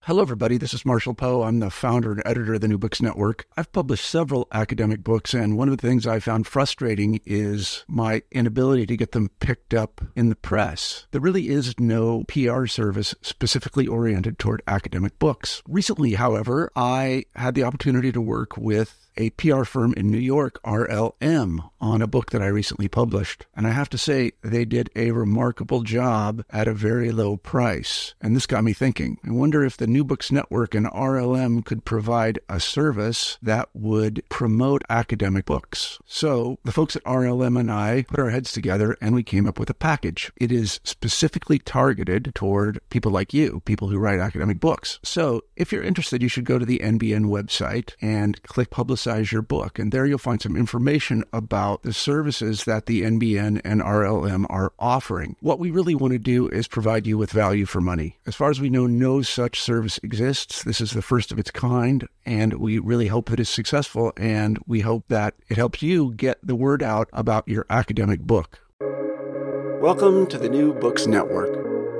Hello, everybody. This is Marshall Poe. I'm the founder and editor of the New Books Network. I've published several academic books, and one of the things I found frustrating is my inability to get them picked up in the press. There really is no PR service specifically oriented toward academic books. Recently, however, I had the opportunity to work with a PR firm in New York, RLM, on a book that I recently published. And I have to say, they did a remarkable job at a very low price. And this got me thinking. I wonder if the New Books Network and RLM could provide a service that would promote academic books. So the folks at RLM and I put our heads together and we came up with a package. It is specifically targeted toward people like you, people who write academic books. So if you're interested, you should go to the NBN website and click Publicize Your Book. And there you'll find some information about the services that the NBN and RLM are offering. What we really want to do is provide you with value for money. As far as we know, no such service exists. This is the first of its kind, and we really hope that it's successful, and we hope that it helps you get the word out about your academic book. Welcome to the New Books Network.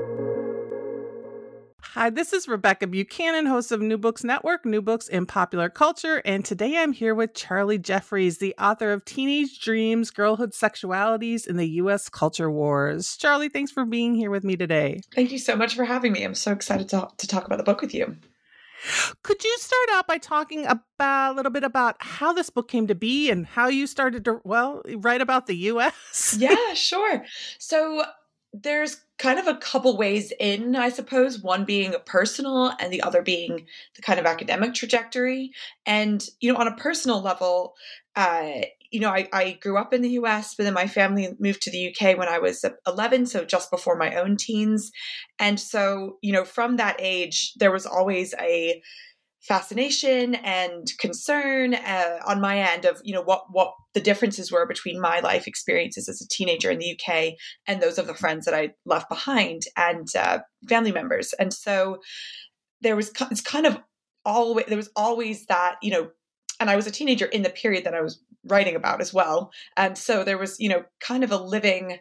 Hi, this is Rebecca Buchanan, host of New Books Network, New Books in Popular Culture, and today I'm here with Charlie Jeffries, the author of Teenage Dreams, Girlhood Sexualities in the U.S. Culture Wars. Charlie, thanks for being here with me today. Thank you so much for having me. I'm so excited to talk about the book with you. Could you start out by talking a little bit about how this book came to be and how you started to, write about the U.S.? Yeah, sure. So there's kind of a couple ways in, I suppose, one being personal and the other being the kind of academic trajectory. And, on a personal level, I grew up in the US, but then my family moved to the UK when I was 11, so just before my own teens. And so, from that age, there was always a fascination and concern on my end of what the differences were between my life experiences as a teenager in the UK and those of the friends that I left behind and family members. And so there was always that, and I was a teenager in the period that I was writing about as well. And so there was kind of a living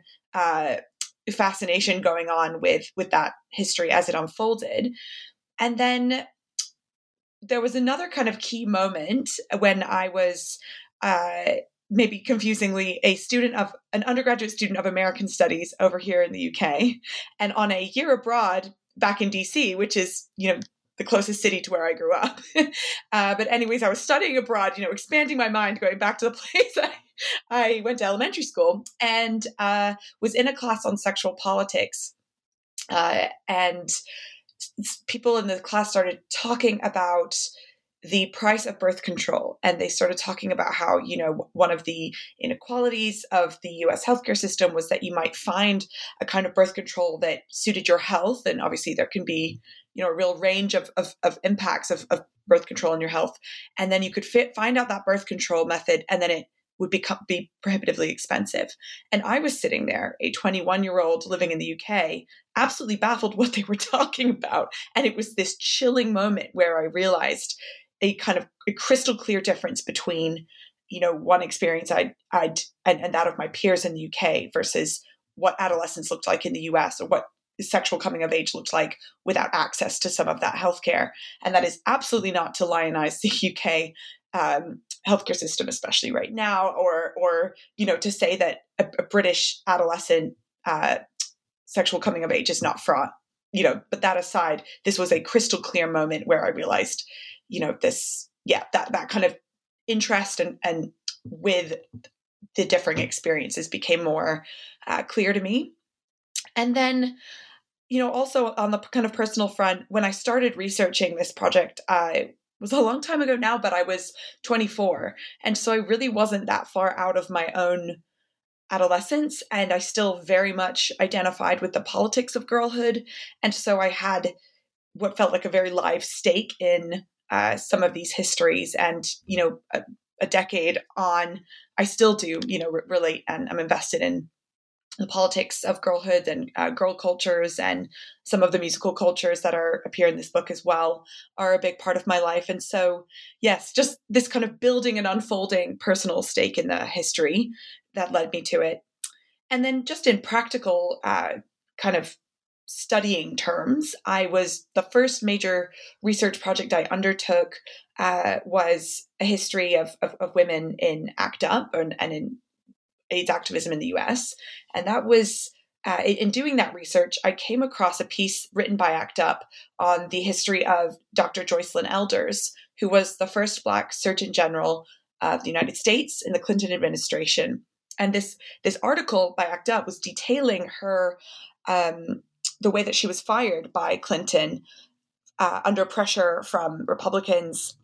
fascination going on with that history as it unfolded. And then there was another kind of key moment when I was maybe confusingly an undergraduate student of American Studies over here in the UK, and on a year abroad back in DC, which is, the closest city to where I grew up. But anyways, I was studying abroad, expanding my mind, going back to the place I went to elementary school, and was in a class on sexual politics. And people in the class started talking about the price of birth control. And they started talking about how, one of the inequalities of the US healthcare system was that you might find a kind of birth control that suited your health. And obviously there can be, a real range of impacts of birth control on your health. And then you could find out that birth control method, and then it would be prohibitively expensive. And I was sitting there, a 21-year-old living in the UK, absolutely baffled what they were talking about. And it was this chilling moment where I realized a kind of a crystal clear difference between, one experience and that of my peers in the UK versus what adolescence looked like in the US, or what sexual coming of age looked like without access to some of that healthcare. And that is absolutely not to lionize the UK healthcare system, especially right now, or to say that a British adolescent sexual coming of age is not fraught. But that aside, this was a crystal clear moment where I realized, that kind of interest and with the differing experiences became more clear to me. And then, also on the kind of personal front, when I started researching this project, I was a long time ago now, but I was 24. And so I really wasn't that far out of my own adolescence. And I still very much identified with the politics of girlhood. And so I had what felt like a very live stake in some of these histories. And, a decade on, I still do, relate, and I'm invested in the politics of girlhood and girl cultures, and some of the musical cultures that appear in this book as well are a big part of my life. And so, yes, just this kind of building and unfolding personal stake in the history that led me to it. And then just in practical kind of studying terms. The first major research project I undertook was a history of women in ACT UP and in AIDS activism in the US. And that was, in doing that research, I came across a piece written by ACT UP on the history of Dr. Joycelyn Elders, who was the first Black Surgeon General of the United States in the Clinton administration. And this article by ACT UP was detailing her, the way that she was fired by Clinton under pressure from Republicans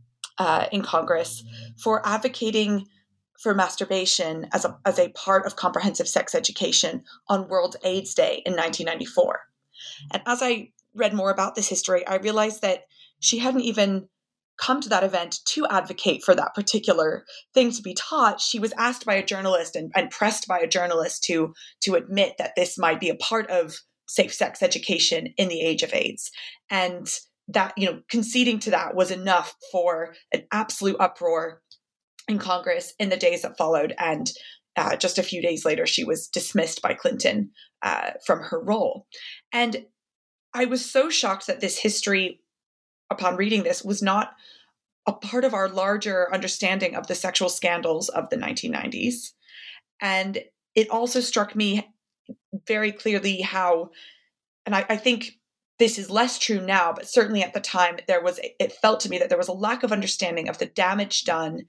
in Congress for advocating for masturbation as a part of comprehensive sex education on World AIDS Day in 1994. And as I read more about this history, I realized that she hadn't even come to that event to advocate for that particular thing to be taught. She was asked by a journalist and pressed by a journalist to admit that this might be a part of safe sex education in the age of AIDS. And that, conceding to that was enough for an absolute uproar in Congress in the days that followed. And just a few days later, she was dismissed by Clinton from her role. And I was so shocked that this history, upon reading this, was not a part of our larger understanding of the sexual scandals of the 1990s. And it also struck me very clearly how, and I think this is less true now, but certainly at the time, it felt to me that there was a lack of understanding of the damage done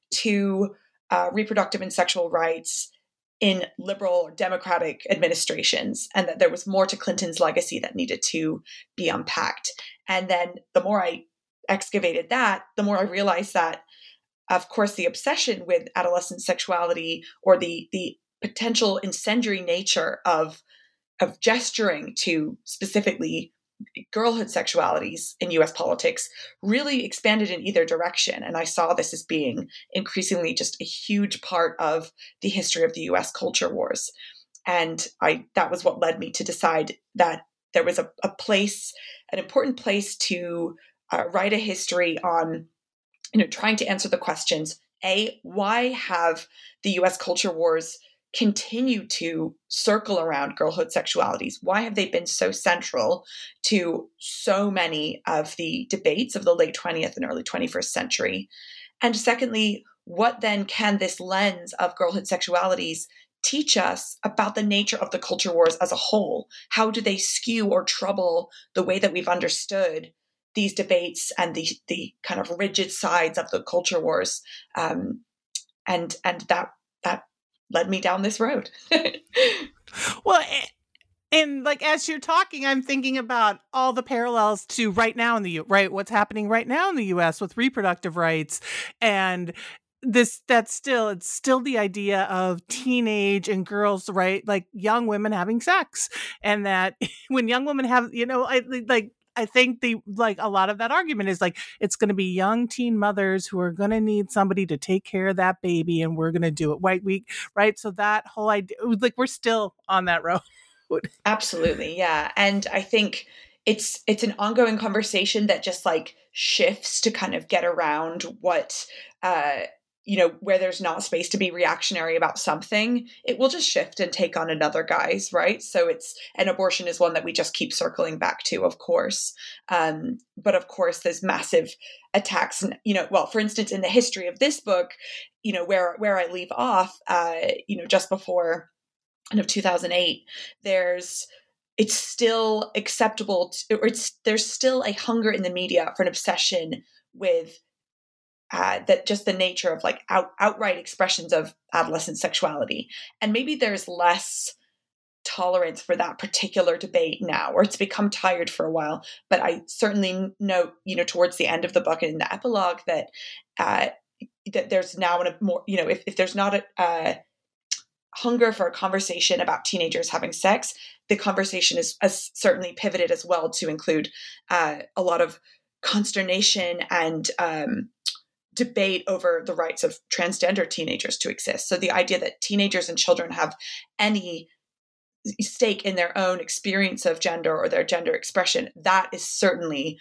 to reproductive and sexual rights in liberal or democratic administrations, and that there was more to Clinton's legacy that needed to be unpacked. And then the more I excavated that, the more I realized that, of course, the obsession with adolescent sexuality, or the potential incendiary nature of gesturing to specifically girlhood sexualities in US politics, really expanded in either direction. And I saw this as being increasingly just a huge part of the history of the US culture wars. And that was what led me to decide that there was an important place to write a history on, trying to answer the questions: A, why have the US culture wars continue to circle around girlhood sexualities? Why have they been so central to so many of the debates of the late 20th and early 21st century? And secondly, what then can this lens of girlhood sexualities teach us about the nature of the culture wars as a whole? How do they skew or trouble the way that we've understood these debates and the kind of rigid sides of the culture wars? And that led me down this road. Well, and like, as you're talking, I'm thinking about all the parallels to right now in the what's happening right now in the US with reproductive rights. And it's still the idea of teenage and girls, right? Like young women having sex. And that when young women have, I think a lot of that argument is like, it's going to be young teen mothers who are going to need somebody to take care of that baby, and we're going to do it. Right. So that whole idea, like, we're still on that road. Absolutely. Yeah. And I think it's an ongoing conversation that just like shifts to kind of get around what, where there's not space to be reactionary about something, it will just shift and take on another guise, right? So an abortion is one that we just keep circling back to, of course. But of course, there's massive attacks, for instance, in the history of this book, where I leave off, just before kind of 2008, it's still acceptable there's still a hunger in the media for an obsession with that just the nature of like outright expressions of adolescent sexuality. And maybe there's less tolerance for that particular debate now, or it's become tired for a while. But I certainly note, towards the end of the book and in the epilogue, that that there's now a more, if there's not a hunger for a conversation about teenagers having sex, the conversation has certainly pivoted as well to include a lot of consternation and debate over the rights of transgender teenagers to exist. So the idea that teenagers and children have any stake in their own experience of gender or their gender expression, that is certainly,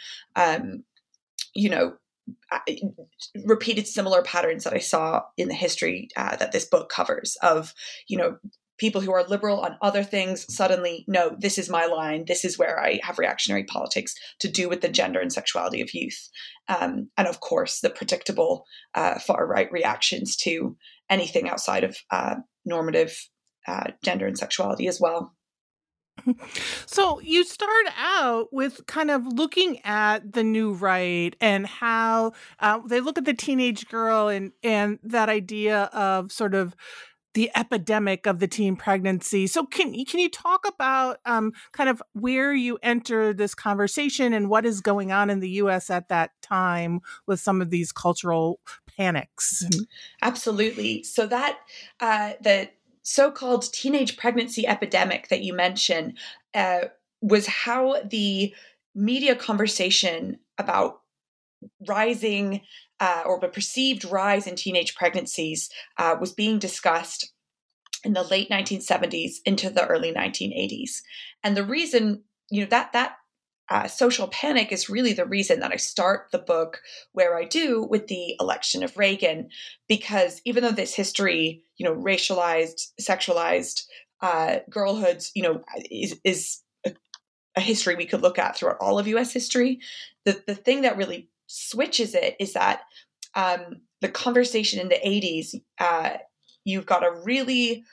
repeated similar patterns that I saw in the history that this book covers of, people who are liberal on other things suddenly, no, this is my line. This is where I have reactionary politics to do with the gender and sexuality of youth. And of course, the predictable far-right reactions to anything outside of normative gender and sexuality as well. So you start out with kind of looking at the new right and how they look at the teenage girl and that idea of sort of the epidemic of the teen pregnancy. So can you talk about kind of where you enter this conversation and what is going on in the U.S. at that time with some of these cultural panics? Absolutely. So that the so-called teenage pregnancy epidemic that you mentioned was how the media conversation about rising or the perceived rise in teenage pregnancies was being discussed in the late 1970s into the early 1980s. And the reason, that social panic is really the reason that I start the book where I do with the election of Reagan, because even though this history, racialized, sexualized girlhoods, is a history we could look at throughout all of U.S. history, the thing that really switches it is that the conversation in the 80s, you've got a really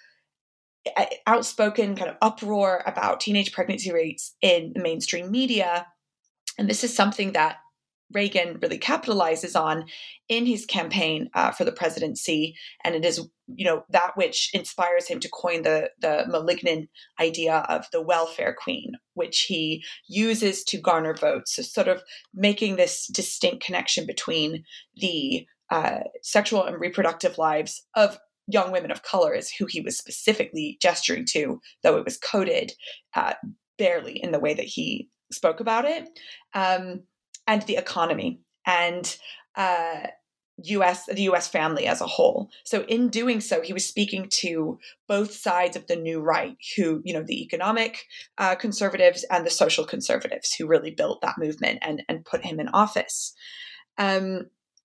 outspoken kind of uproar about teenage pregnancy rates in the mainstream media. And this is something that Reagan really capitalizes on in his campaign for the presidency. And it is, that which inspires him to coin the malignant idea of the welfare queen, which he uses to garner votes. So sort of making this distinct connection between the sexual and reproductive lives of young women of color is who he was specifically gesturing to, though it was coded barely in the way that he spoke about it, and the economy and the U.S. family as a whole. So in doing so, he was speaking to both sides of the new right, who, the economic conservatives and the social conservatives who really built that movement and put him in office. But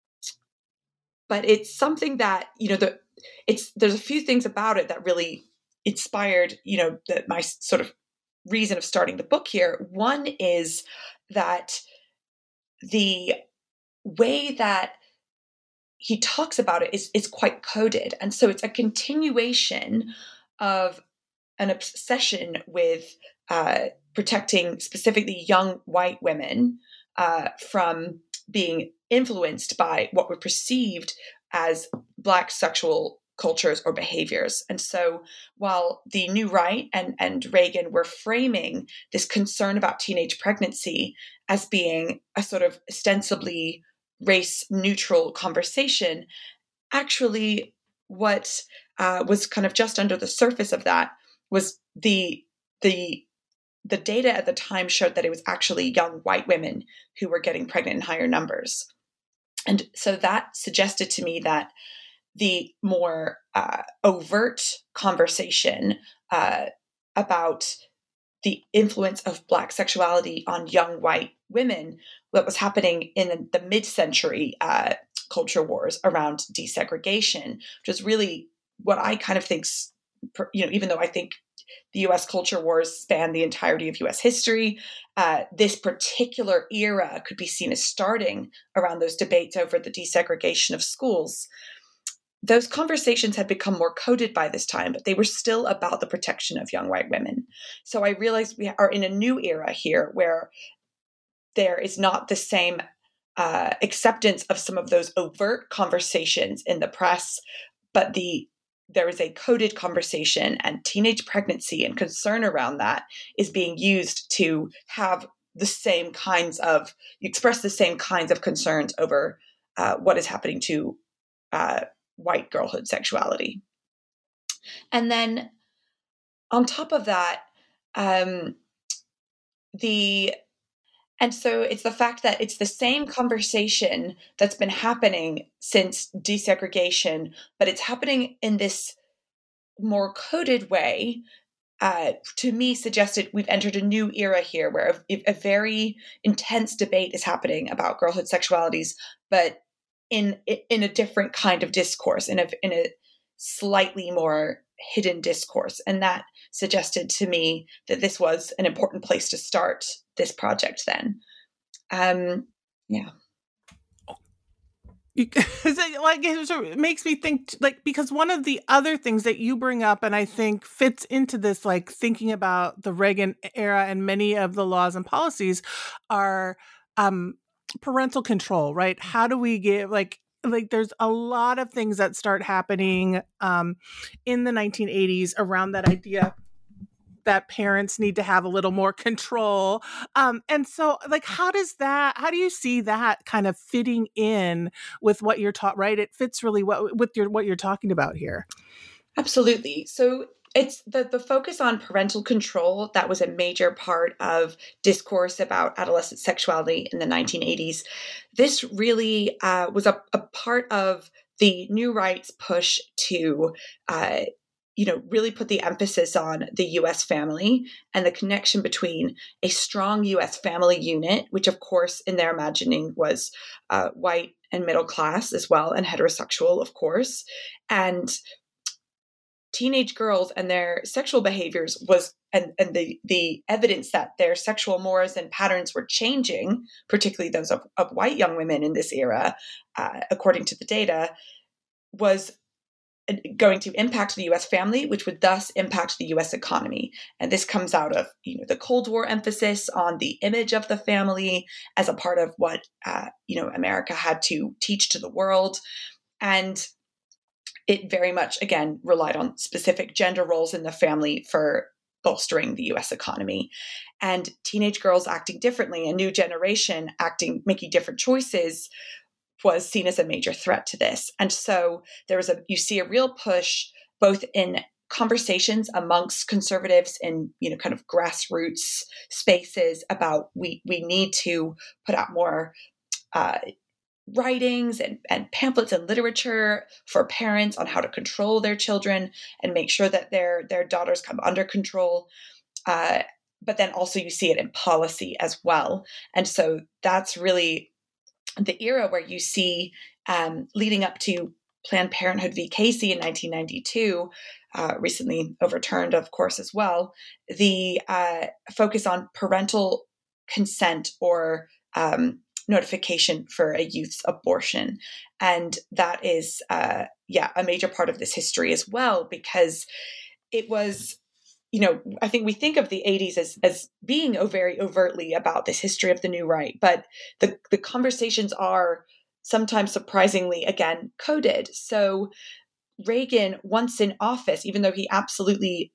it's something that, there's a few things about it that really inspired, my sort of reason of starting the book here. One is that the way that he talks about it is quite coded. And so it's a continuation of an obsession with protecting specifically young white women from being influenced by what were perceived as Black sexual cultures or behaviors. And so while the new right and Reagan were framing this concern about teenage pregnancy as being a sort of ostensibly race-neutral conversation, actually what was kind of just under the surface of that was the data at the time showed that it was actually young white women who were getting pregnant in higher numbers. And so that suggested to me that the more overt conversation about the influence of Black sexuality on young white women, what was happening in the mid-century culture wars around desegregation, which is really what I kind of think, even though I think the U.S. culture wars span the entirety of U.S. history, this particular era could be seen as starting around those debates over the desegregation of schools. Those conversations had become more coded by this time, but they were still about the protection of young white women. So I realized we are in a new era here where there is not the same acceptance of some of those overt conversations in the press, but there is a coded conversation, and teenage pregnancy and concern around that is being used to have express the same kinds of concerns over what is happening to white girlhood sexuality. And then on top of that, and so it's the fact that it's the same conversation that's been happening since desegregation, but it's happening in this more coded way, to me suggested we've entered a new era here where a very intense debate is happening about girlhood sexualities, but in a different kind of discourse, in a slightly more hidden discourse. And that suggested to me that this was an important place to start this project then. Yeah. It makes me think, like, because one of the other things that you bring up, and I think fits into this, like thinking about the Reagan era and many of the laws and policies, are parental control, right? How do we give, like there's a lot of things that start happening in the 1980s around that idea that parents need to have a little more control. And so, like, how do you see that kind of fitting in with what you're taught, right? It fits really well with what you're talking about here. Absolutely. So it's the focus on parental control that was a major part of discourse about adolescent sexuality in the 1980s. This really was a part of the new right's push to really put the emphasis on the U.S. family and the connection between a strong U.S. family unit, which of course in their imagining was white and middle class as well, and heterosexual, of course, and teenage girls and their sexual behaviors and the evidence that their sexual mores and patterns were changing, particularly those of white young women in this era, according to the data, was going to impact the U.S. family, which would thus impact the U.S. economy. And this comes out of the Cold War emphasis on the image of the family as a part of what America had to teach to the world, and it very much again relied on specific gender roles in the family for bolstering the U.S. economy. And teenage girls acting differently, a new generation making different choices, was seen as a major threat to this. And so you see a real push both in conversations amongst conservatives in kind of grassroots spaces about we need to put out more writings and pamphlets and literature for parents on how to control their children and make sure that their daughters come under control. But then also you see it in policy as well. And so that's really the era where you see, leading up to Planned Parenthood v. Casey in 1992, recently overturned, of course, as well, the focus on parental consent or notification for a youth's abortion. And that is, a major part of this history as well, because it was, I think we think of the 80s as being very overtly about this history of the new right, but the conversations are sometimes surprisingly, again, coded. So Reagan, once in office, even though he absolutely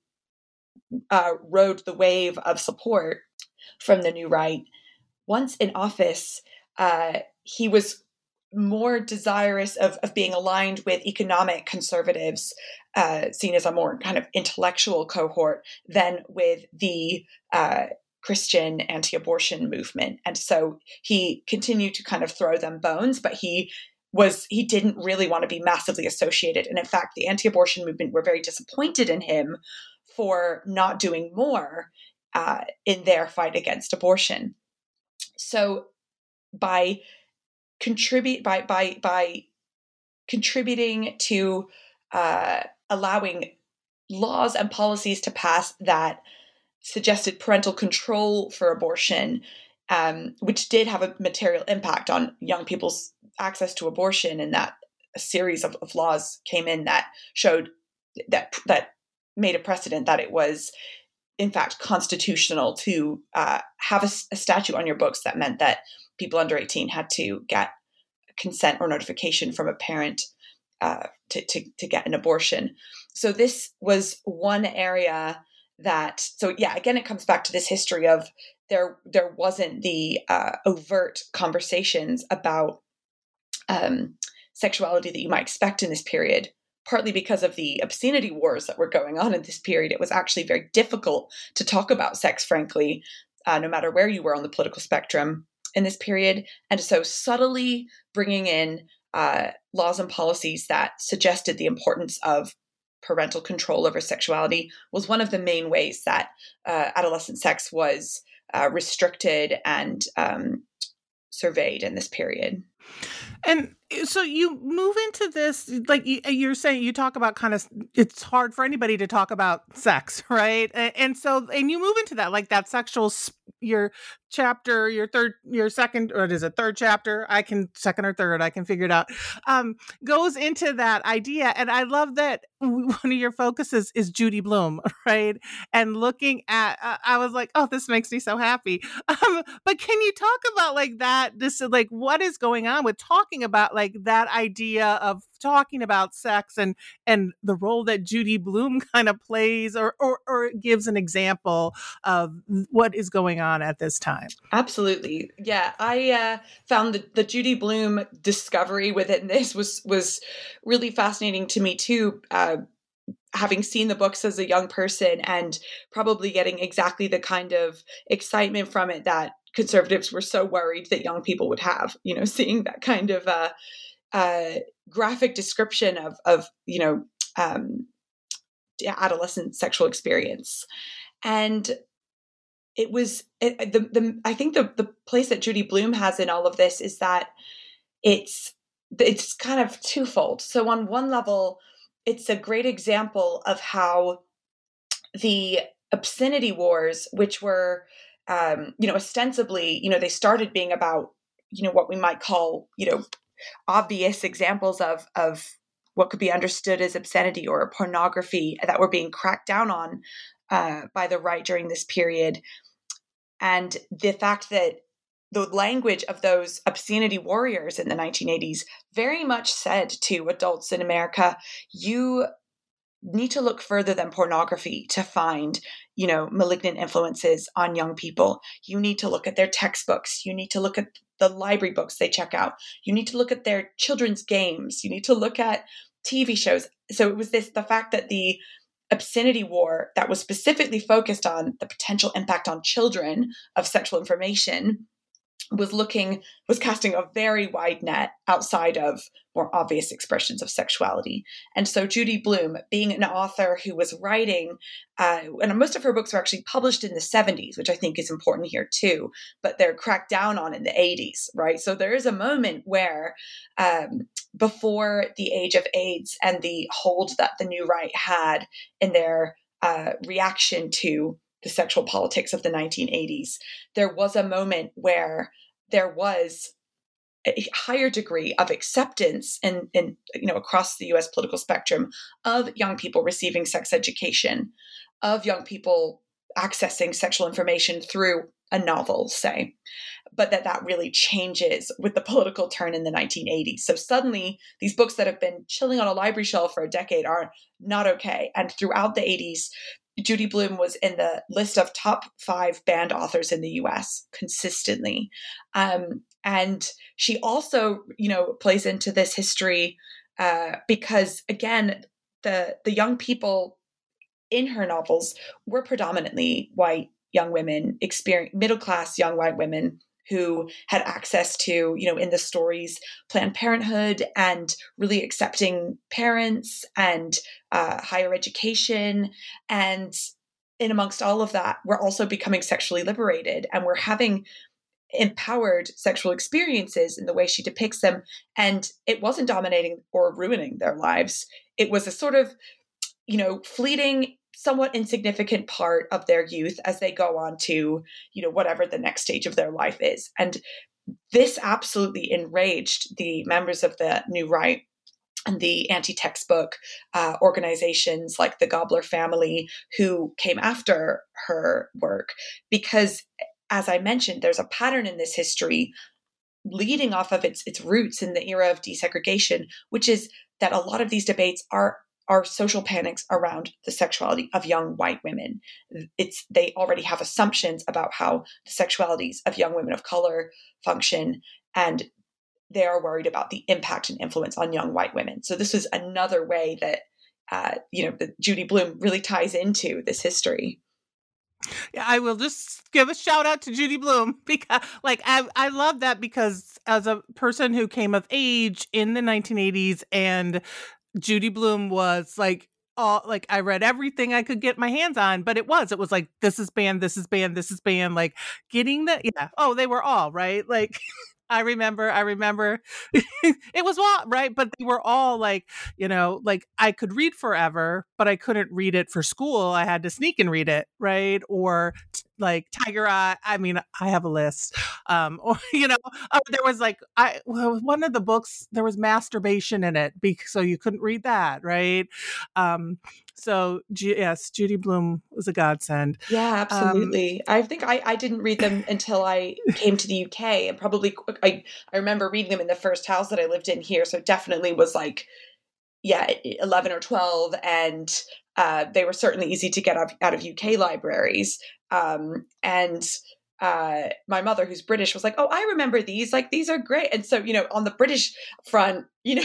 rode the wave of support from the new right, once in office, he was more desirous of being aligned with economic conservatives, seen as a more kind of intellectual cohort, than with the Christian anti-abortion movement. And so he continued to kind of throw them bones, but he didn't really want to be massively associated. And in fact, the anti-abortion movement were very disappointed in him for not doing more in their fight against abortion. So by contributing to allowing laws and policies to pass that suggested parental control for abortion, which did have a material impact on young people's access to abortion, and that a series of laws came in that showed that made a precedent that it was in fact constitutional to have a statute on your books that meant that people under 18 had to get consent or notification from a parent to get an abortion. So this was one area again, it comes back to this history of there wasn't the overt conversations about sexuality that you might expect in this period, partly because of the obscenity wars that were going on in this period. It was actually very difficult to talk about sex, frankly, no matter where you were on the political spectrum in this period. And so subtly bringing in laws and policies that suggested the importance of parental control over sexuality was one of the main ways that adolescent sex was restricted and surveyed in this period. And so you move into this, like you're saying, you talk about kind of, it's hard for anybody to talk about sex, right? And so, and you move into that, like that your chapter, your second, or is it third chapter? Second or third, I can figure it out. Goes into that idea. And I love that one of your focuses is Judy Blume, right? And looking at, I was like, oh, this makes me so happy. But can you talk about like that? This is like, what is going on with talking about like that idea of talking about sex and the role that Judy Blume kind of plays or gives an example of what is going on at this time? Absolutely. Yeah. I found the Judy Blume discovery within this was really fascinating to me too. Having seen the books as a young person and probably getting exactly the kind of excitement from it that conservatives were so worried that young people would have, seeing that kind of graphic description of adolescent sexual experience. And it was I think the place that Judy Blume has in all of this is that it's kind of twofold. So on one level, it's a great example of how the obscenity wars, which were, ostensibly, they started being about, what we might call, obvious examples of what could be understood as obscenity or pornography that were being cracked down on by the right during this period. And the fact that the language of those obscenity warriors in the 1980s very much said to adults in America, you need to look further than pornography to find, malignant influences on young people. You need to look at their textbooks. You need to look at the library books they check out. You need to look at their children's games. You need to look at TV shows. So it was the fact that the obscenity war that was specifically focused on the potential impact on children of sexual information was casting a very wide net outside of more obvious expressions of sexuality. And so Judy Blume, being an author who was writing, and most of her books were actually published in the 70s, which I think is important here too, but they're cracked down on in the 80s, right? So there is a moment where before the age of AIDS and the hold that the New Right had in their reaction to the sexual politics of the 1980s, there was a moment where there was a higher degree of acceptance and across the US political spectrum of young people receiving sex education, of young people accessing sexual information through a novel, say, but that really changes with the political turn in the 1980s. So suddenly these books that have been chilling on a library shelf for a decade are not okay. And throughout the 80s, Judy Blume was in the list of top 5 banned authors in the US consistently. And she also, plays into this history because, again, the young people in her novels were predominantly white young women, middle-class young white women who had access to, in the stories, Planned Parenthood and really accepting parents and higher education. And in amongst all of that, we're also becoming sexually liberated and we're having empowered sexual experiences in the way she depicts them. And it wasn't dominating or ruining their lives. It was a sort of, fleeting, somewhat insignificant part of their youth as they go on to, whatever the next stage of their life is. And this absolutely enraged the members of the New Right and the anti-textbook organizations like the Gobler family who came after her work. Because, as I mentioned, there's a pattern in this history leading off of its roots in the era of desegregation, which is that a lot of these debates are social panics around the sexuality of young white women. They already have assumptions about how the sexualities of young women of color function, and they are worried about the impact and influence on young white women. So this is another way that that Judy Blume really ties into this history. Yeah, I will just give a shout out to Judy Blume because I love that, because as a person who came of age in the 1980s, and Judy Blume was I read everything I could get my hands on, but it was like, this is banned, this is banned, this is banned, like getting that. Yeah. Oh, they were all right. Like, I remember it was all right, but they were all like, like I could read forever, but I couldn't read it for school. I had to sneak and read it, right? Or like Tiger Eye. I mean, I have a list. Or there was like one of the books there was masturbation in it, so you couldn't read that, right? So yes, Judy Blume was a godsend. Yeah, absolutely. I think I didn't read them until I came to the UK, and probably I remember reading them in the first house that I lived in here. So it definitely was like, 11 or 12, and they were certainly easy to get out of UK libraries. And my mother, who's British, was like, "Oh, I remember these. Like, these are great." And so, on the British front,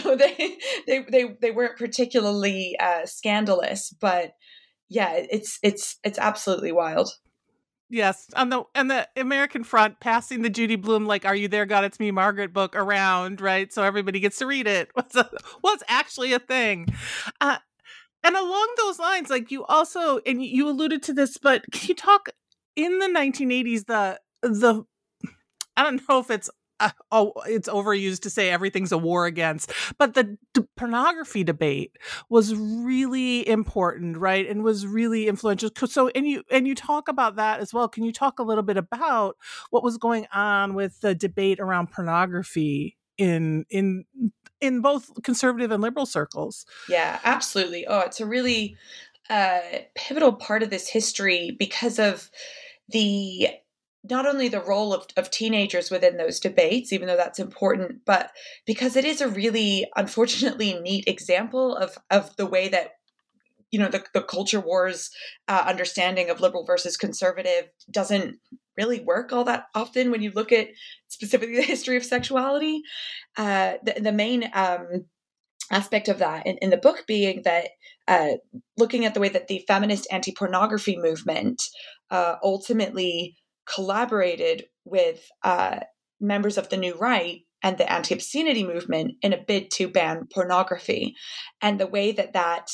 they weren't particularly scandalous, but yeah, it's absolutely wild. Yes, on the American front, passing the Judy Blume like "Are You There, God? It's Me, Margaret" book around, right? So everybody gets to read it. Was actually a thing. And along those lines, like you also, and you alluded to this, but can you talk in the 1980s? The I don't know if it's it's overused to say everything's a war against, but the pornography debate was really important, right? And was really influential. So, and you talk about that as well. Can you talk a little bit about what was going on with the debate around pornography in both conservative and liberal circles? Yeah, absolutely. Oh, it's a really pivotal part of this history because of the not only the role of teenagers within those debates, even though that's important, but because it is a really, unfortunately, neat example of the way that the culture wars understanding of liberal versus conservative doesn't really work all that often when you look at specifically the history of sexuality. The main aspect of that in the book being that looking at the way that the feminist anti-pornography movement ultimately collaborated with members of the New Right and the anti-obscenity movement in a bid to ban pornography, and the way that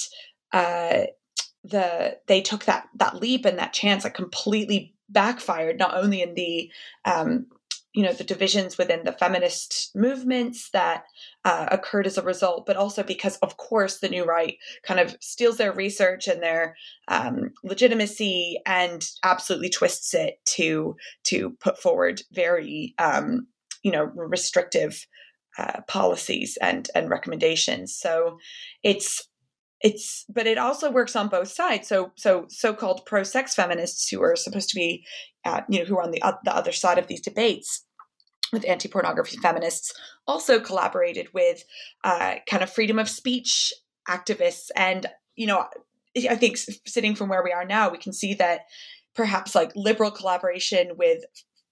they took that leap and that chance that completely backfired, not only in the the divisions within the feminist movements that occurred as a result, but also because, of course, the New Right kind of steals their research and their legitimacy and absolutely twists it to put forward very restrictive policies and recommendations. So but it also works on both sides. So-called pro-sex feminists who are supposed to be, who are on the other side of these debates with anti-pornography feminists, also collaborated with kind of freedom of speech activists. And, I think sitting from where we are now, we can see that perhaps like liberal collaboration with,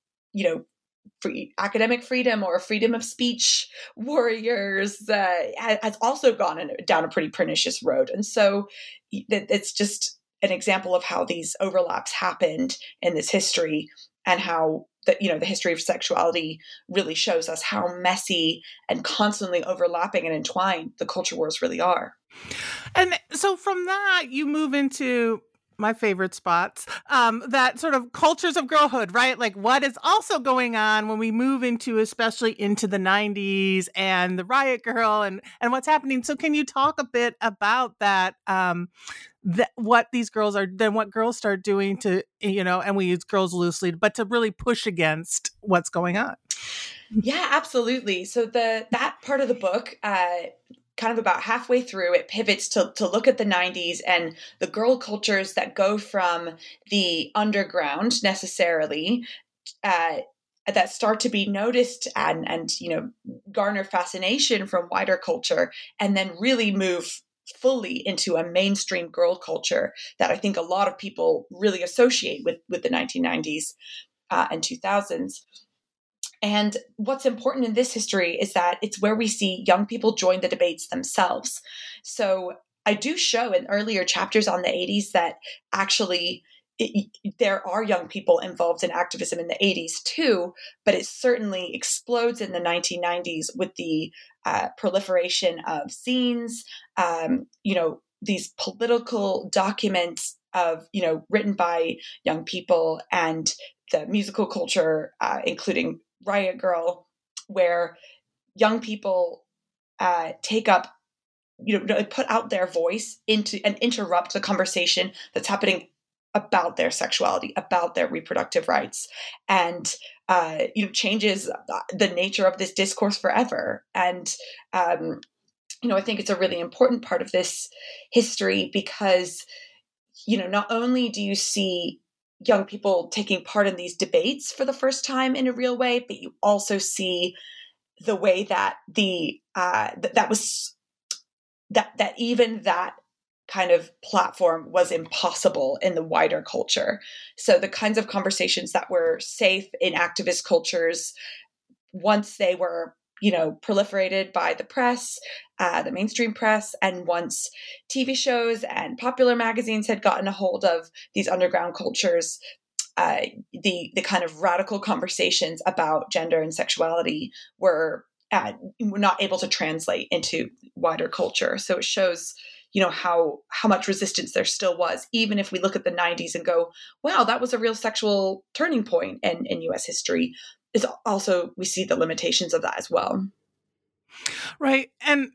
academic freedom or freedom of speech warriors has also gone down a pretty pernicious road. And so it's just an example of how these overlaps happened in this history, and how the history of sexuality really shows us how messy and constantly overlapping and entwined the culture wars really are. And so from that, you move into my favorite spots, that sort of cultures of girlhood, right? Like what is also going on when we move especially into the 90s and the Riot Girl and what's happening. So can you talk a bit about that, what these girls are, then what girls start doing to, and we use girls loosely, but to really push against what's going on? Yeah, absolutely. So that part of the book, kind of about halfway through, it pivots to look at the 90s and the girl cultures that go from the underground necessarily, that start to be noticed and garner fascination from wider culture, and then really move fully into a mainstream girl culture that I think a lot of people really associate with the 1990s and 2000s. And what's important in this history is that it's where we see young people join the debates themselves. So I do show in earlier chapters on the 80s that actually there are young people involved in activism in the 80s too, but it certainly explodes in the 1990s with the proliferation of zines, these political documents of, written by young people, and the musical culture, including Riot Girl, where young people take up, put out their voice into and interrupt the conversation that's happening about their sexuality, about their reproductive rights, and changes the nature of this discourse forever. And I think it's a really important part of this history because not only do you see young people taking part in these debates for the first time in a real way, but you also see the way that that even that kind of platform was impossible in the wider culture. So the kinds of conversations that were safe in activist cultures, once they were, proliferated by the press, the mainstream press, and once TV shows and popular magazines had gotten a hold of these underground cultures, the kind of radical conversations about gender and sexuality were not able to translate into wider culture. So it shows, how much resistance there still was, even if we look at the 90s and go, wow, that was a real sexual turning point in U.S. history. Is also, we see the limitations of that as well. Right. And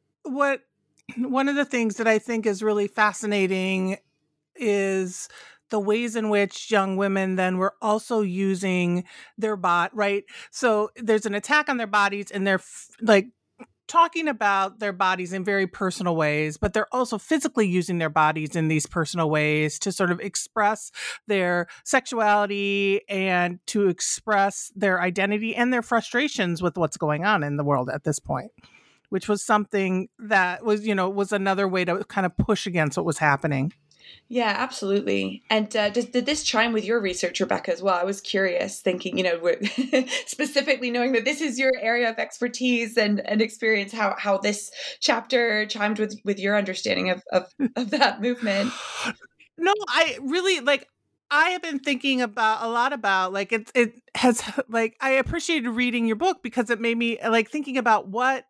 one of the things that I think is really fascinating is the ways in which young women then were also using their right? So there's an attack on their bodies, and they're talking about their bodies in very personal ways, but they're also physically using their bodies in these personal ways to sort of express their sexuality and to express their identity and their frustrations with what's going on in the world at this point, which was something that was another way to kind of push against what was happening. Yeah, absolutely. And did this chime with your research, Rebecca, as well? I was curious, thinking, specifically knowing that this is your area of expertise and experience, how this chapter chimed with your understanding of that movement. No, I really I have been thinking a lot about it has I appreciated reading your book because it made me thinking about what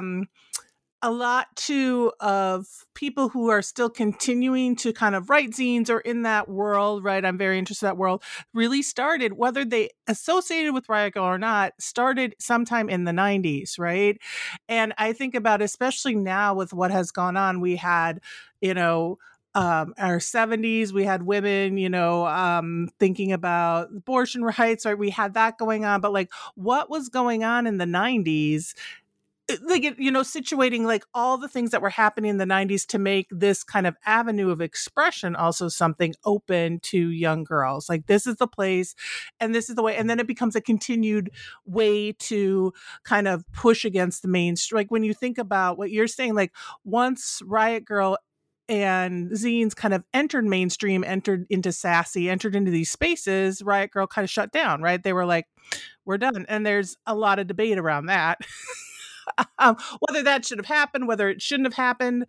a lot too of people who are still continuing to kind of write zines or in that world, right? I'm very interested in that world, really started, whether they associated with Riot Grrrl or not, started sometime in the 90s, right? And I think about, especially now with what has gone on, we had, our 70s, we had women, thinking about abortion rights, right? We had that going on, but what was going on in the 90s? Situating all the things that were happening in the 90s to make this kind of avenue of expression also something open to young girls. This is the place and this is the way. And then it becomes a continued way to kind of push against the mainstream. When you think about what you're saying, once Riot Grrrl and zines kind of entered mainstream, entered into Sassy, entered into these spaces, Riot Grrrl kind of shut down, right? They were like, we're done. And there's a lot of debate around that. Whether that should have happened, whether it shouldn't have happened.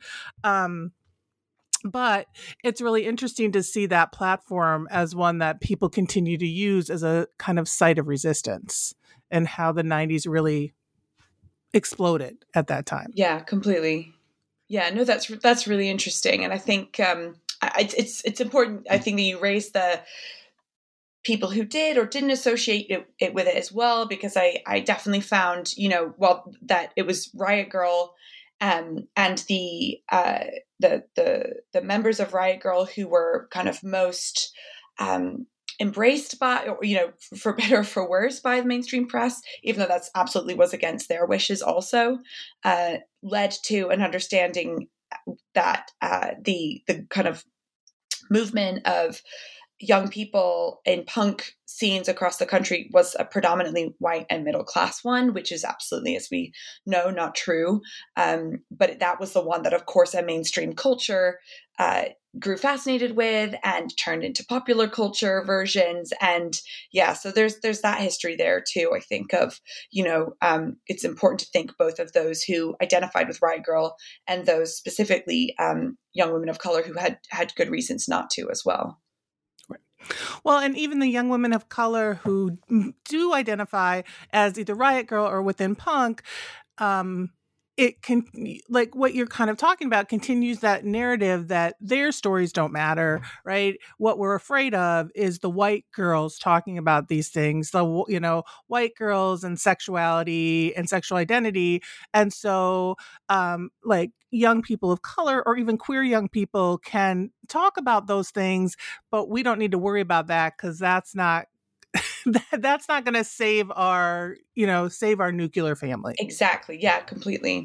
But it's really interesting to see that platform as one that people continue to use as a kind of site of resistance, and how the 90s really exploded at that time. Yeah, completely. Yeah, no, that's really interesting. And I think it's important, I think, that you raise the people who did or didn't associate it with it as well, because I definitely found, that it was Riot Grrrl and the members of Riot Grrrl who were kind of most embraced by, or, for better or for worse, by the mainstream press, even though that's absolutely was against their wishes also, led to an understanding that the kind of movement of young people in punk scenes across the country was a predominantly white and middle class one, which is absolutely, as we know, not true. But that was the one that, of course, a mainstream culture grew fascinated with and turned into popular culture versions. And yeah, so there's that history there too, I think, of, it's important to think both of those who identified with Riot Grrrl and those specifically young women of color who had good reasons not to as well. Well, and even the young women of color who do identify as either Riot Grrrl or within punk, it can, like what you're kind of talking about, continues that narrative that their stories don't matter, right? What we're afraid of is the white girls talking about these things, the, you know, white girls and sexuality and sexual identity. And so, like young people of color or even queer young people can talk about those things, but we don't need to worry about that because that's not that's not going to save our, you know, save our nuclear family. Exactly. Yeah, completely.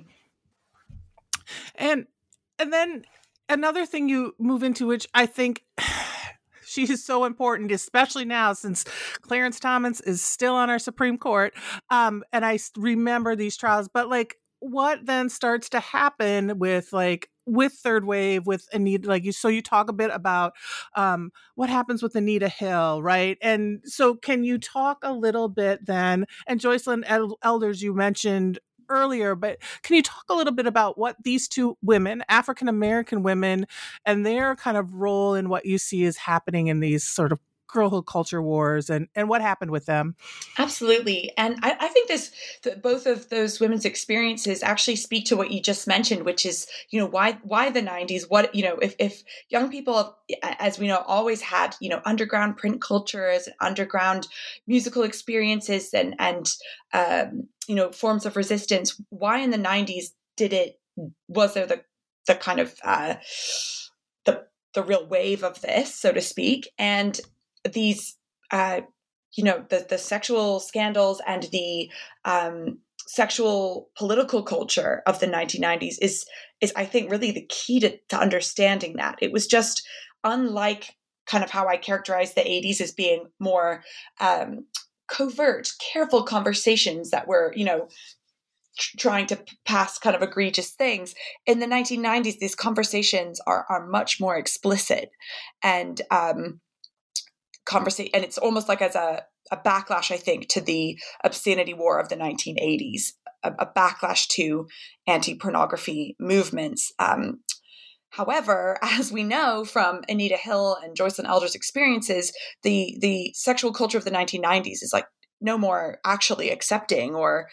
And then another thing you move into, which I think she is so important, especially now since Clarence Thomas is still on our Supreme Court. And I remember these trials, but like what then starts to happen with Third Wave, with Anita, like you talk a bit about what happens with Anita Hill, right? And so can you talk a little bit then, and Joycelyn Elders you mentioned earlier, but can you talk a little bit about what these two women, African American women, and their kind of role in what you see is happening in these sort of girlhood culture wars, and what happened with them? Absolutely. And I think both of those women's experiences actually speak to what you just mentioned, which is, you know, why the 90s, what, you know, if young people, as we know, always had, you know, underground print cultures, underground musical experiences and you know, forms of resistance, why in the 90s was there the kind of, the real wave of this, so to speak, and these, you know, the sexual scandals and the sexual political culture of the 1990s is I think really the key to understanding that. It was just unlike kind of how I characterize the 80s as being more covert, careful conversations that were, you know, trying to pass kind of egregious things. In the 1990s, these conversations are much more explicit and and it's almost like as a backlash, I think, to the obscenity war of the 1980s, a backlash to anti-pornography movements. However, as we know from Anita Hill and Joycelyn Elders' experiences, the sexual culture of the 1990s is like no more actually accepting or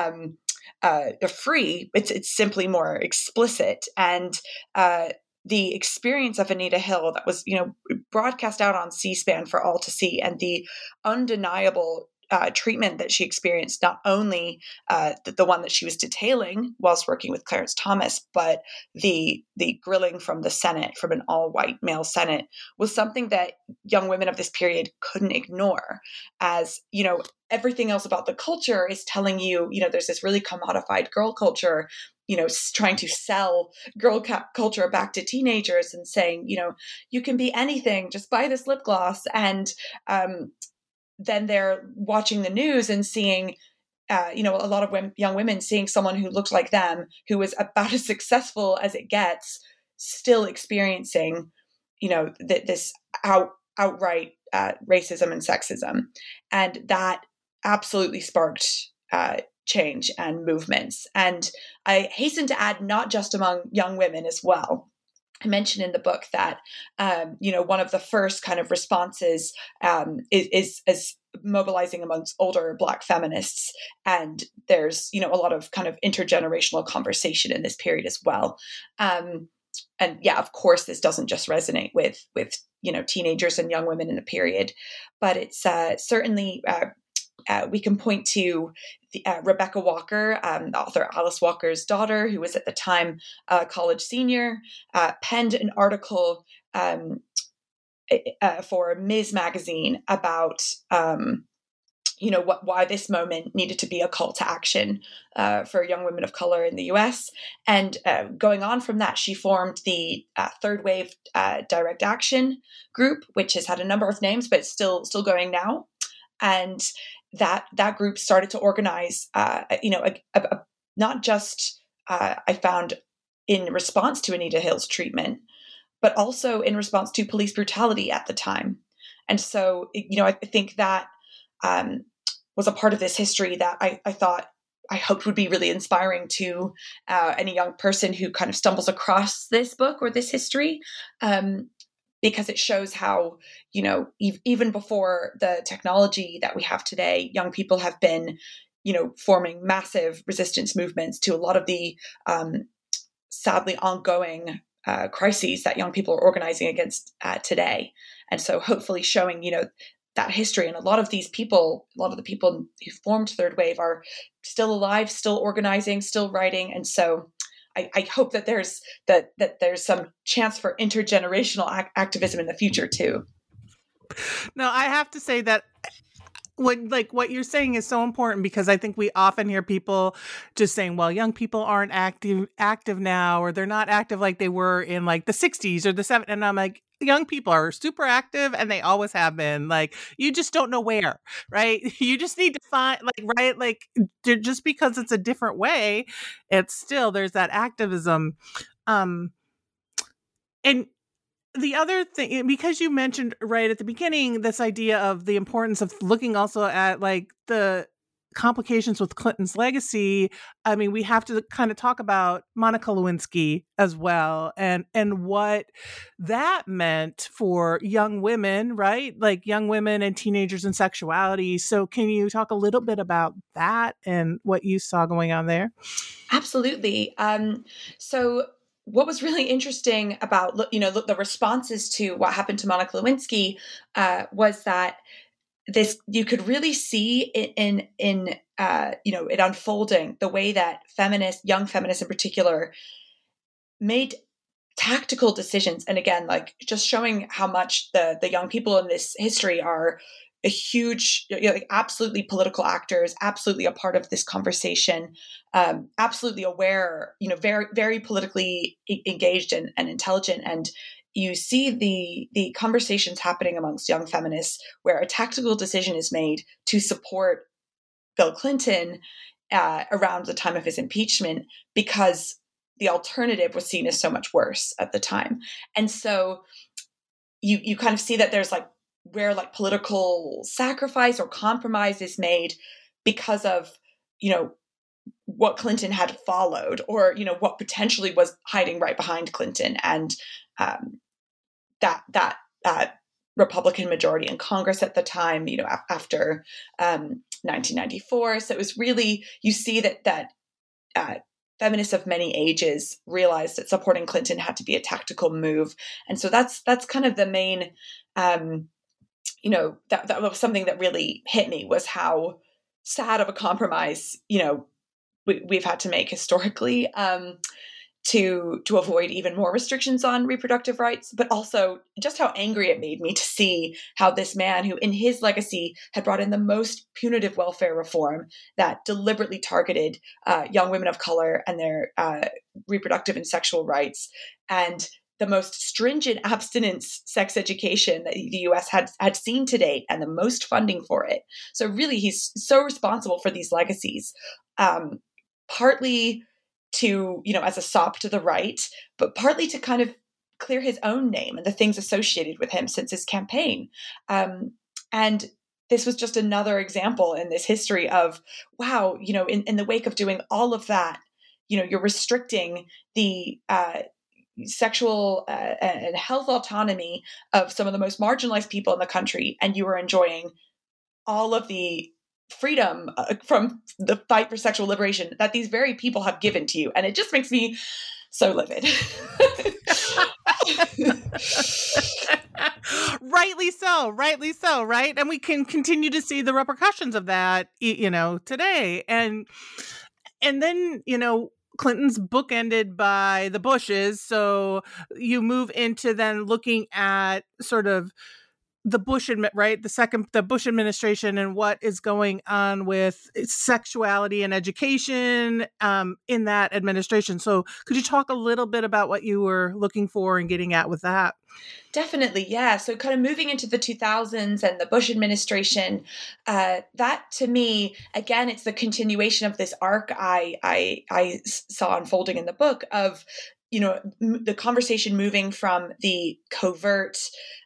free. It's simply more explicit. And the experience of Anita Hill that was, you know, broadcast out on C-SPAN for all to see, and the undeniable treatment that she experienced, not only the one that she was detailing whilst working with Clarence Thomas, but the grilling from the Senate, from an all-white male Senate, was something that young women of this period couldn't ignore. As, you know, everything else about the culture is telling you, you know, there's this really commodified girl culture, you know, trying to sell girl culture back to teenagers and saying, you know, you can be anything, just buy this lip gloss. And then they're watching the news and seeing, you know, a lot of young women seeing someone who looked like them, who was about as successful as it gets, still experiencing, you know, this outright racism and sexism. And that absolutely sparked change and movements. And I hasten to add, not just among young women as well. I mentioned in the book that, you know, one of the first kind of responses is mobilizing amongst older Black feminists. And there's, you know, a lot of kind of intergenerational conversation in this period as well. And yeah, of course, this doesn't just resonate with, you know, teenagers and young women in the period, but it's certainly, we can point to Rebecca Walker, the author Alice Walker's daughter, who was at the time a college senior, penned an article for Ms. Magazine about, you know, why this moment needed to be a call to action for young women of color in the U.S. And going on from that, she formed the Third Wave Direct Action Group, which has had a number of names, but it's still going now. And that group started to organize, you know, not just, I found, in response to Anita Hill's treatment, but also in response to police brutality at the time. And so, you know, I think that was a part of this history that I hoped would be really inspiring to any young person who kind of stumbles across this book or this history. Because it shows how, you know, even before the technology that we have today, young people have been forming massive resistance movements to a lot of the sadly ongoing crises that young people are organizing against today. And so hopefully showing, that history, and a lot of the people who formed Third Wave are still alive, still organizing, still writing. And so I hope that there's some chance for intergenerational activism in the future too. No, I have to say that what you're saying is so important, because I think we often hear people just saying, well, young people aren't active now, or they're not active like they were in like the 60s or the 70s. And I'm like, young people are super active, and they always have been. Like, you just don't know where, right? You just need to find, just because it's a different way, it's still, there's that activism. And the other thing, because you mentioned right at the beginning this idea of the importance of looking also at like the complications with Clinton's legacy, I mean, we have to kind of talk about Monica Lewinsky as well, and what that meant for young women, right? Like young women and teenagers and sexuality. So can you talk a little bit about that and what you saw going on there? Absolutely. So what was really interesting about, the responses to what happened to Monica Lewinsky was that you could really see in it unfolding, the way that young feminists in particular, made tactical decisions. And again, like just showing how much the young people in this history are a huge, absolutely political actors, absolutely a part of this conversation, absolutely aware, very, very politically engaged and intelligent. And you see the conversations happening amongst young feminists where a tactical decision is made to support Bill Clinton around the time of his impeachment, because the alternative was seen as so much worse at the time. And so you kind of see that there's like where like political sacrifice or compromise is made because of, what Clinton had followed, or, what potentially was hiding right behind Clinton, and that Republican majority in Congress at the time, after 1994. So it was really, you see that feminists of many ages realized that supporting Clinton had to be a tactical move. And so that's kind of the main, that was something that really hit me, was how sad of a compromise, we've had to make historically to avoid even more restrictions on reproductive rights, but also just how angry it made me to see how this man, who in his legacy had brought in the most punitive welfare reform that deliberately targeted young women of color and their reproductive and sexual rights, and the most stringent abstinence sex education that the US had seen to date, and the most funding for it. So really, he's so responsible for these legacies, partly to, as a sop to the right, but partly to kind of clear his own name and the things associated with him since his campaign. And this was just another example in this history of, wow, in the wake of doing all of that, you're restricting the sexual and health autonomy of some of the most marginalized people in the country, and you are enjoying all of the freedom from the fight for sexual liberation that these very people have given to you. And it just makes me so livid. Rightly so, right? And we can continue to see the repercussions of that, today. And then, Clinton's bookended by the Bushes. So you move into then looking at sort of the Bush administration and what is going on with sexuality and education in that administration. So could you talk a little bit about what you were looking for and getting at with that? Definitely, yeah. So kind of moving into the 2000s and the Bush administration, that to me, again, it's the continuation of this arc I saw unfolding in the book of, the conversation moving from the covert,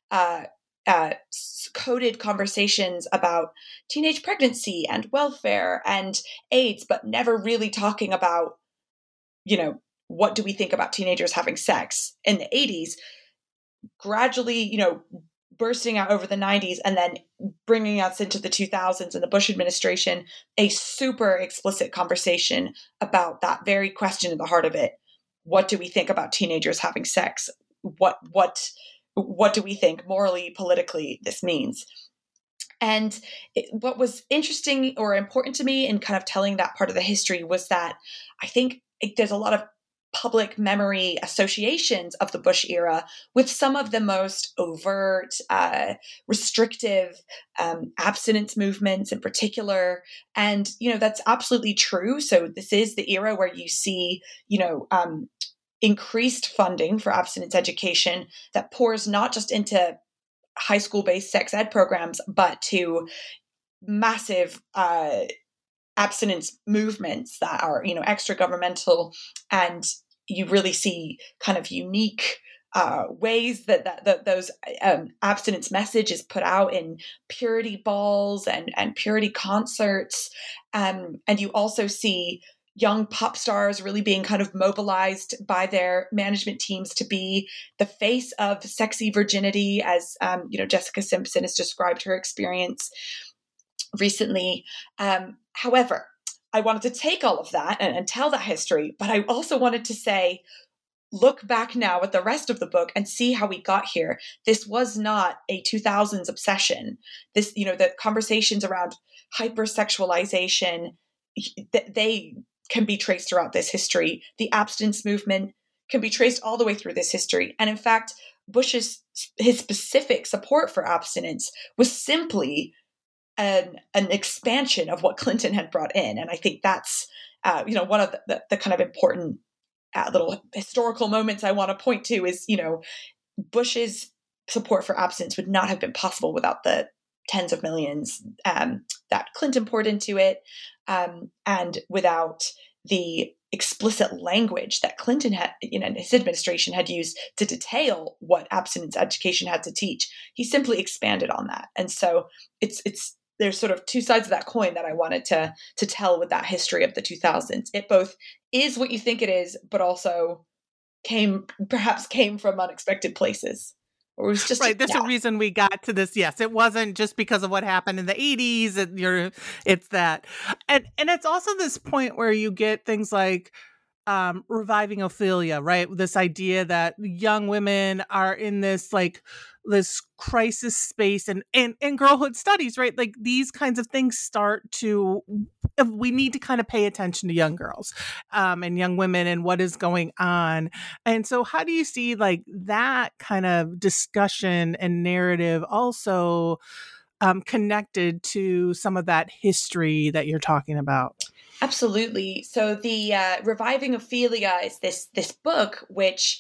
coded conversations about teenage pregnancy and welfare and AIDS, but never really talking about, what do we think about teenagers having sex in the 80s, gradually, bursting out over the 90s and then bringing us into the 2000s and the Bush administration, a super explicit conversation about that very question at the heart of it. What do we think about teenagers having sex? What do we think morally, politically this means? And what was interesting or important to me in kind of telling that part of the history was that I think there's a lot of public memory associations of the Bush era with some of the most overt, restrictive abstinence movements in particular. And, that's absolutely true. So this is the era where you see, increased funding for abstinence education that pours not just into high school-based sex ed programs, but to massive abstinence movements that are, extra governmental, and you really see kind of unique ways that those abstinence message is put out in purity balls and purity concerts, and you also see young pop stars really being kind of mobilized by their management teams to be the face of sexy virginity, as Jessica Simpson has described her experience recently. However, I wanted to take all of that and tell that history, but I also wanted to say, look back now at the rest of the book and see how we got here. This was not a 2000s obsession. This, the conversations around hypersexualization, they can be traced throughout this history. The abstinence movement can be traced all the way through this history. And in fact, his specific support for abstinence was simply an expansion of what Clinton had brought in. And I think that's, one of the kind of important little historical moments I want to point to is, Bush's support for abstinence would not have been possible without the tens of millions that Clinton poured into it, and without the explicit language that Clinton had, his administration had used to detail what abstinence education had to teach. He simply expanded on that. And so there's sort of two sides of that coin that I wanted to tell with that history of the 2000s. It both is what you think it is, but also came from unexpected places. Or it was just right. There's a reason we got to this. Yes, it wasn't just because of what happened in the 80s. It's that, and it's also this point where you get things like reviving Ophelia, right? This idea that young women are in this crisis space, and girlhood studies, right? Like these kinds of things start to, we need to kind of pay attention to young girls and young women and what is going on. And so how do you see like that kind of discussion and narrative also connected to some of that history that you're talking about? Absolutely. So the Reviving Ophelia is this book which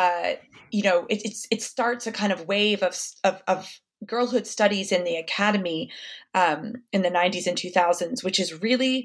it starts a kind of wave of girlhood studies in the academy in the 90s and 2000s, which is really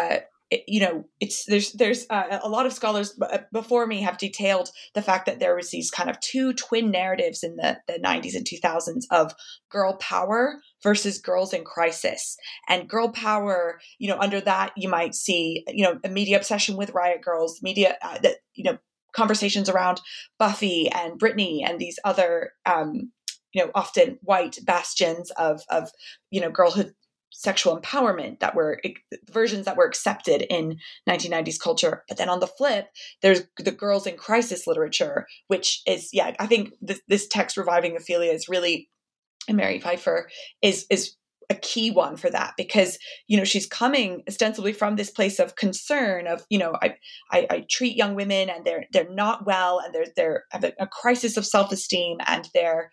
there's a lot of scholars before me have detailed the fact that there was these kind of two twin narratives in the 90s and 2000s of girl power versus girls in crisis. And girl power, under that you might see, a media obsession with Riot Girls, media conversations around Buffy and Britney and these other often white bastions of girlhood sexual empowerment that were versions that were accepted in 1990s culture. But then on the flip, there's the girls in crisis literature, which is, I think this text, Reviving Ophelia, is really, and Mary Pfeiffer is a key one for that, because, she's coming ostensibly from this place of concern of, I treat young women and they're not well, and they're have a crisis of self-esteem, and they're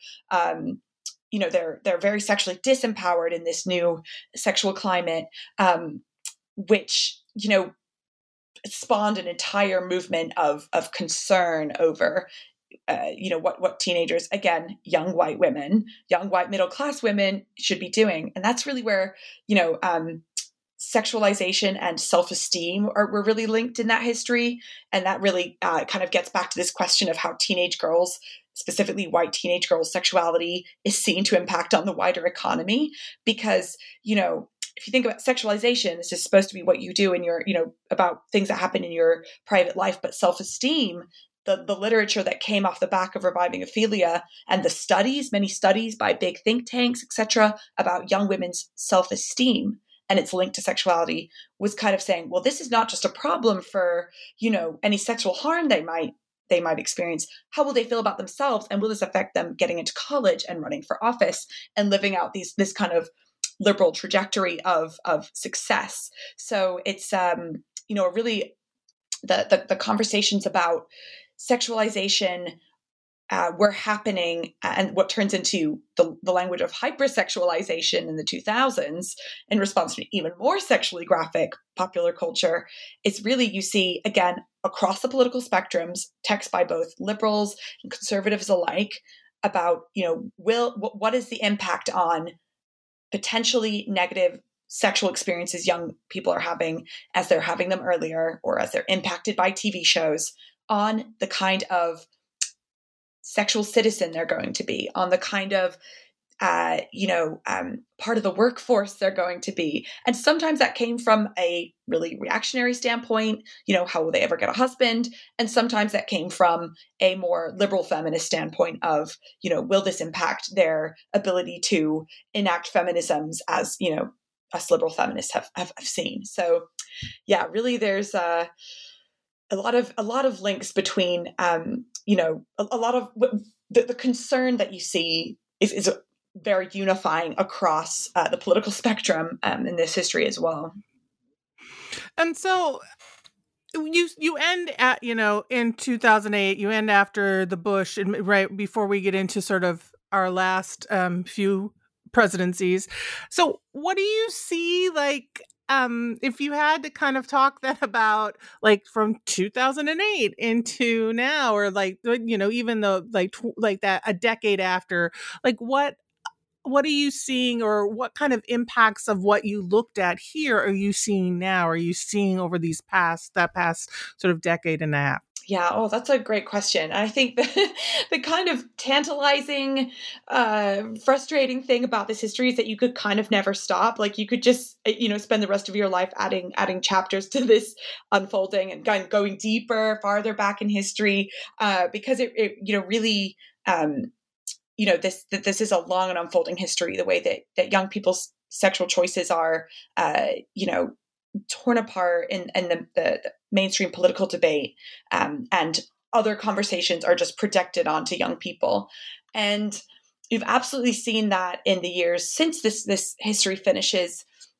very sexually disempowered in this new sexual climate, which, spawned an entire movement of concern over, what teenagers, again, young white women, young white middle-class women should be doing. And that's really where, sexualization and self-esteem were really linked in that history. And that really kind of gets back to this question of how teenage girls, specifically white teenage girls' sexuality, is seen to impact on the wider economy. Because, if you think about sexualization, this is supposed to be what you do in your, about things that happen in your private life, but self-esteem the literature that came off the back of Reviving Ophelia and the studies, many studies by big think tanks, etc., about young women's self-esteem and its link to sexuality was kind of saying, well, this is not just a problem for, any sexual harm they might experience. How will they feel about themselves? And will this affect them getting into college and running for office and living out this kind of liberal trajectory of success? So it's, really the conversations about sexualization were happening, and what turns into the language of hypersexualization in the 2000s in response to even more sexually graphic popular culture. It's really, you see, again, across the political spectrums, texts by both liberals and conservatives alike about, what is the impact on potentially negative sexual experiences young people are having as they're having them earlier, or as they're impacted by TV shows, on the kind of sexual citizen they're going to be, on the kind of, part of the workforce they're going to be. And sometimes that came from a really reactionary standpoint, how will they ever get a husband? And sometimes that came from a more liberal feminist standpoint of, will this impact their ability to enact feminisms as, us liberal feminists have seen. So yeah, really there's a lot of links between, a lot of the concern that you see is very unifying across the political spectrum in this history as well. And so you end at, in 2008, you end after the Bush, and right before we get into sort of our last few presidencies. So what do you see, like, if you had to kind of talk then about, like, from 2008 into now, or like, even though like that a decade after, like, what are you seeing, or what kind of impacts of what you looked at here are you seeing now? Are you seeing over that past sort of decade and a half? Yeah. Oh, that's a great question. I think the kind of tantalizing, frustrating thing about this history is that you could kind of never stop. Like, you could just, spend the rest of your life adding chapters to this unfolding and kind of going deeper, farther back in history, because it really, this is a long and unfolding history, the way that young people's sexual choices are, torn apart in the mainstream political debate, and other conversations are just projected onto young people. And you've absolutely seen that in the years since this history finishes.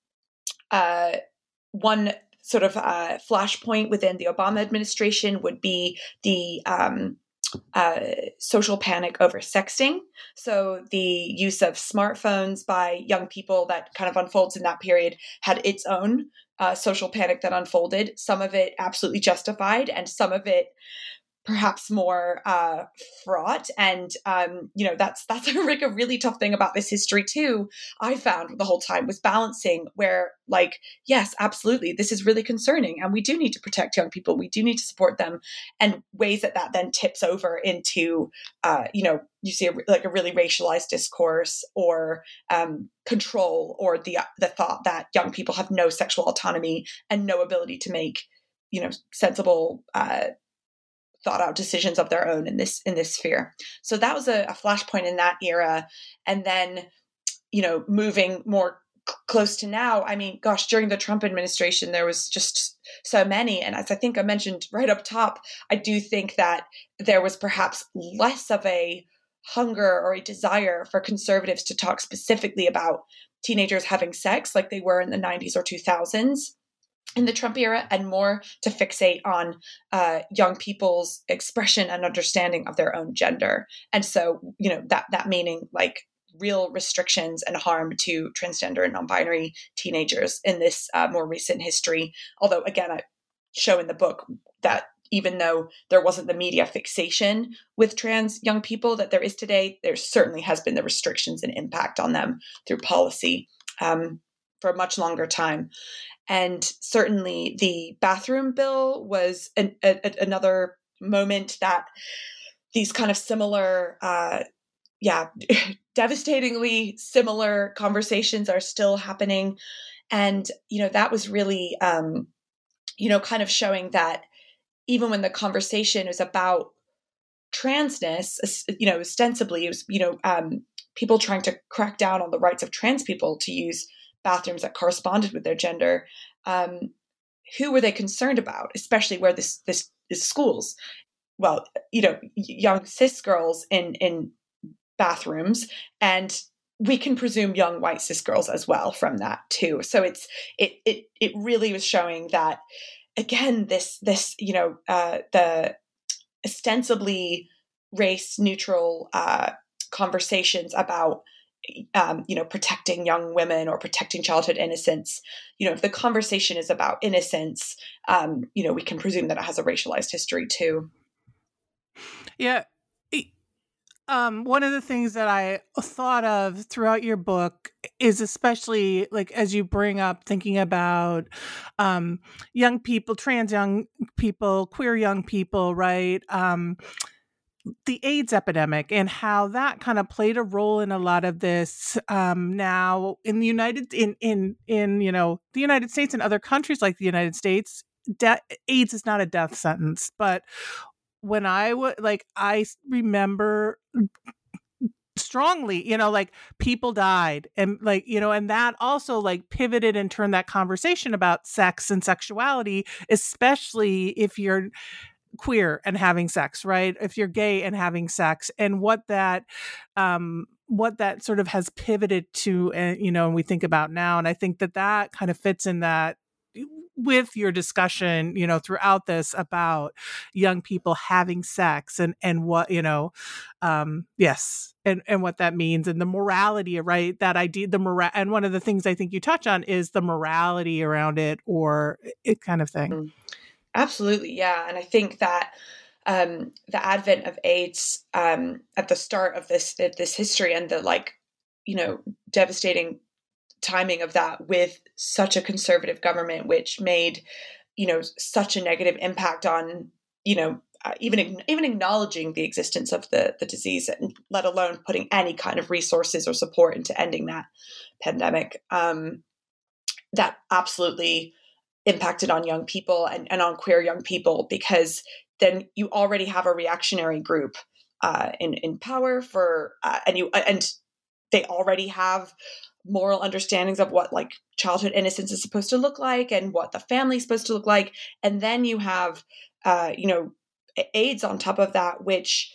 One sort of flashpoint within the Obama administration would be the social panic over sexting. So the use of smartphones by young people that kind of unfolds in that period had its own social panic that unfolded, some of it absolutely justified, and some of it perhaps more fraught. And, that's a really tough thing about this history too. I found the whole time was balancing where, like, yes, absolutely, this is really concerning, and we do need to protect young people. We do need to support them, and ways that then tips over into, you see a really racialized discourse, or control, or the thought that young people have no sexual autonomy and no ability to make, sensible, thought out decisions of their own in this sphere. So that was a flashpoint in that era. And then, moving more close to now, I mean, gosh, during the Trump administration, there was just so many. And as I think I mentioned right up top, I do think that there was perhaps less of a hunger or a desire for conservatives to talk specifically about teenagers having sex like they were in the 90s or 2000s. In the Trump era, and more to fixate on young people's expression and understanding of their own gender. And so, that meaning, like, real restrictions and harm to transgender and non-binary teenagers in this more recent history. Although, again, I show in the book that even though there wasn't the media fixation with trans young people that there is today, there certainly has been the restrictions and impact on them through policy for a much longer time. And certainly the bathroom bill was another moment that these kind of similar, devastatingly similar conversations are still happening. And, that was really, kind of showing that even when the conversation is about transness, ostensibly it was, people trying to crack down on the rights of trans people to use bathrooms that corresponded with their gender. Who were they concerned about, especially where this is schools? Well, young cis girls in bathrooms, and we can presume young white cis girls as well from that too. So it really was showing that, again, this the ostensibly race neutral conversations about protecting young women or protecting childhood innocence. If the conversation is about innocence, we can presume that it has a racialized history too. Yeah. One of the things that I thought of throughout your book is, especially like as you bring up thinking about young people, trans young people, queer young people, right? The AIDS epidemic and how that kind of played a role in a lot of this now in the the United States and other countries like the United States. AIDS is not a death sentence, but when I remember strongly, people died and and that also pivoted and turned that conversation about sex and sexuality, especially if you're queer and having sex, right? If you're gay and having sex, and what that sort of has pivoted to, and we think about now. And I think that kind of fits in that with your discussion, throughout this about young people having sex and what, yes. And what that means and the morality, right? That idea, and one of the things I think you touch on is the morality around it, or it kind of thing. Absolutely. Yeah. And I think that the advent of AIDS at the start of this history and the devastating timing of that with such a conservative government, which made, such a negative impact on, even acknowledging the existence of the disease, and let alone putting any kind of resources or support into ending that pandemic. That absolutely impacted on young people and on queer young people, because then you already have a reactionary group in power and they already have moral understandings of what childhood innocence is supposed to look like and what the family is supposed to look like. And then you have, AIDS on top of that, which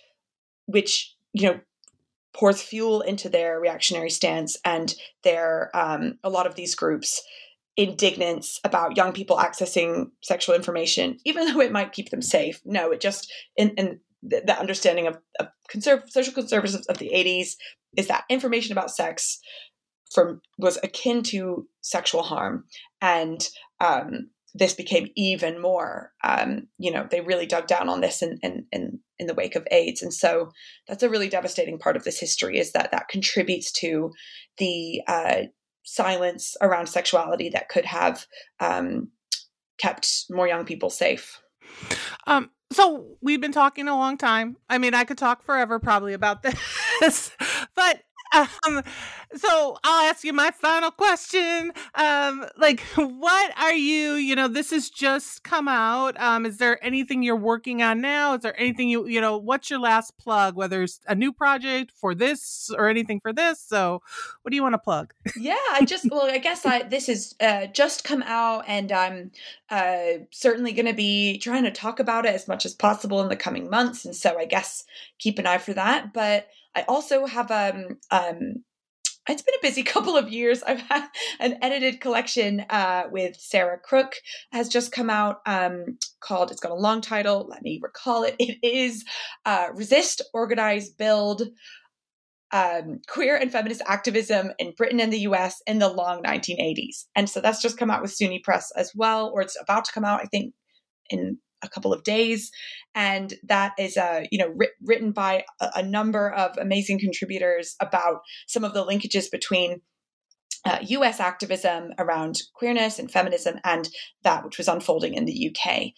pours fuel into their reactionary stance and their, a lot of these groups indignance about young people accessing sexual information, even though it might keep them safe. No, it just, in the understanding of social conservatives of the 80s is that information about sex was akin to sexual harm. And this became even more, they really dug down on this in the wake of AIDS. And so that's a really devastating part of this history, is that contributes to the silence around sexuality that could have kept more young people safe. So we've been talking a long time. I mean, I could talk forever probably about this, but so I'll ask you my final question. What are you, this has just come out. Is there anything you're working on now? Is there anything what's your last plug, whether it's a new project for this or anything for this? So what do you want to plug? Yeah, this is just come out, and I'm certainly going to be trying to talk about it as much as possible in the coming months. And so I guess keep an eye for that. But I also have it's been a busy couple of years. I've had an edited collection with Sarah Crook has just come out called, it's got a long title. Let me recall it. It is Resist, Organize, Build, Queer and Feminist Activism in Britain and the US in the Long 1980s. And so that's just come out with SUNY Press as well, or it's about to come out, I think, in a couple of days. And that is, written by a number of amazing contributors about some of the linkages between US activism around queerness and feminism and that which was unfolding in the UK.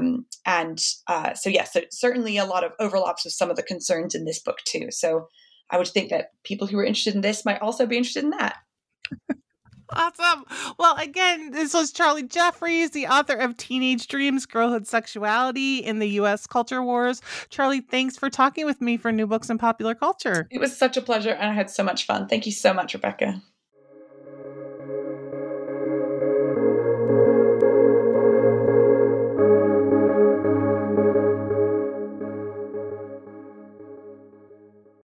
So certainly a lot of overlaps with some of the concerns in this book too. So I would think that people who are interested in this might also be interested in that. Awesome. Well, again, this was Charlie Jeffries, the author of Teenage Dreams, Girlhood Sexuality in the U.S. Culture Wars. Charlie, thanks for talking with me for New Books in Popular Culture. It was such a pleasure, and I had so much fun. Thank you so much, Rebecca.